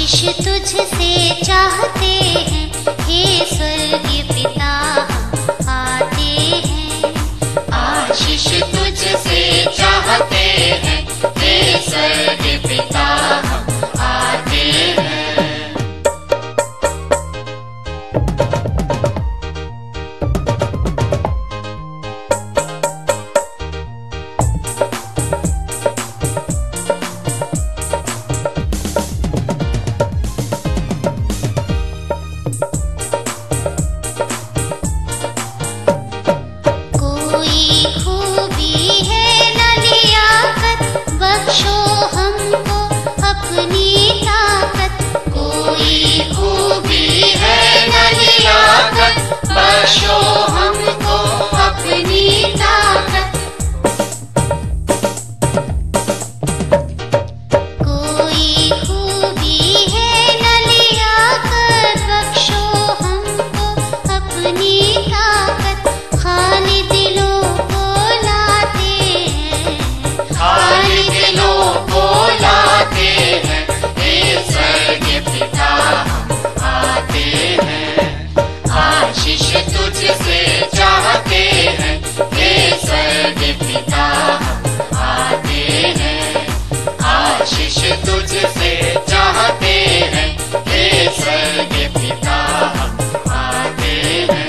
आशीष तुझसे चाहते हैं, हे स्वर्गीय पिता हम आते हैं। आशीष तुझसे चाहते हैं, हे स्वर्गीय पिता हम आते हैं। बख्शो हमको अपनी ताकत, कोई खूबी है न लियाकत, बख्शो हमको अपनी ताकत। कोई खूबी है न लियाकत, बख्शो हमको अपनी ताकत। खाली दिलों को लाते हैं, खाली दिलों को लाते हैं, हे स्वर्गीय पिता हम आते हैं। आशीष तुझसे चाहते हैं, हे स्वर्गीय पिता हम आते हैं। आशीष तुझसे चाहते हैं, हे स्वर्गीय पिता हम आते हैं।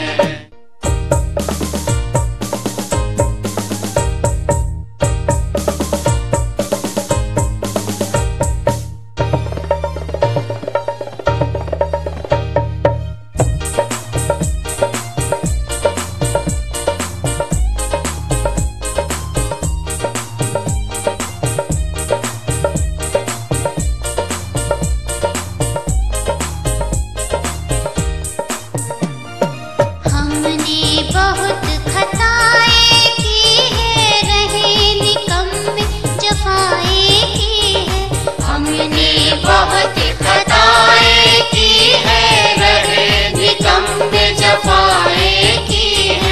बहुत खताएं की है, रहे निकम्मे जफाएं की है। हमने बहुत खताएं की है, रहे निकम्मे जफाएं की है।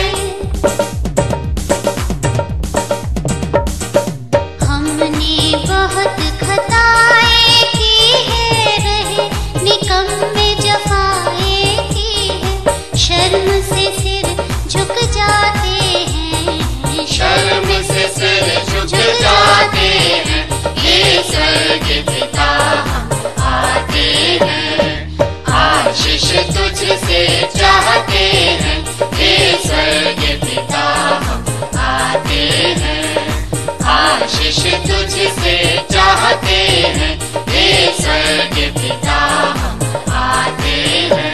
हमने बहुत खताएं की है, रहे निकम्मे जफाएं की है। शर्म से सिर झुक जाते हैं, शर्म से सिर झुक जाते हैं, हे स्वर्गीय पिता हम आते हैं। आशीष तुझसे चाहते हैं, हे स्वर्गीय पिता हम आते हैं। आशीष तुझसे चाहते हैं, हे स्वर्गीय पिता हम आते हैं।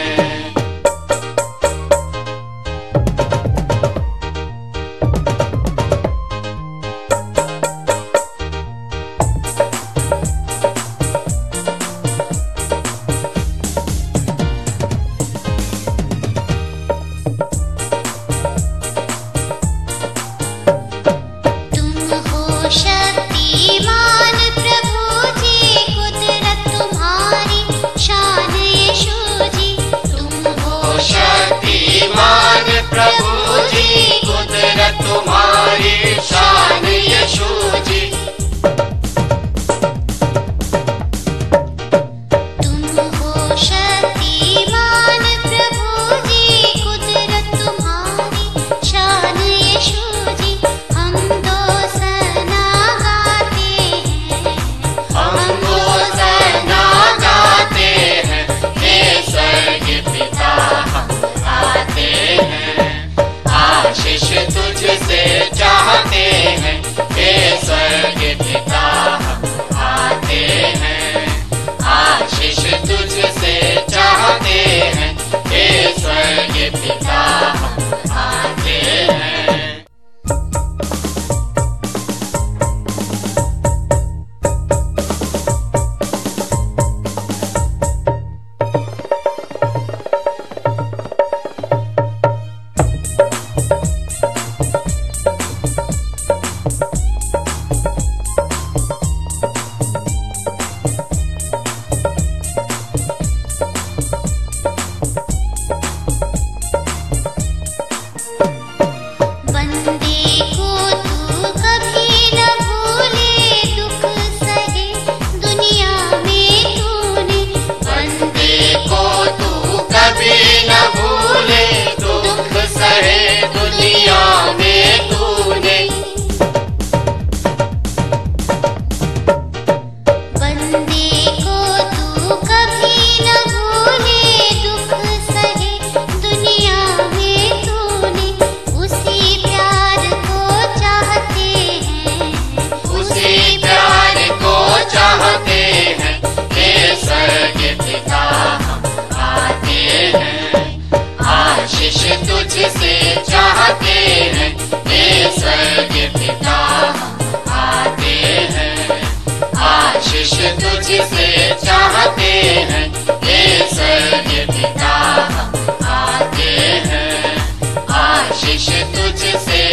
तुम हो शक्तिमान से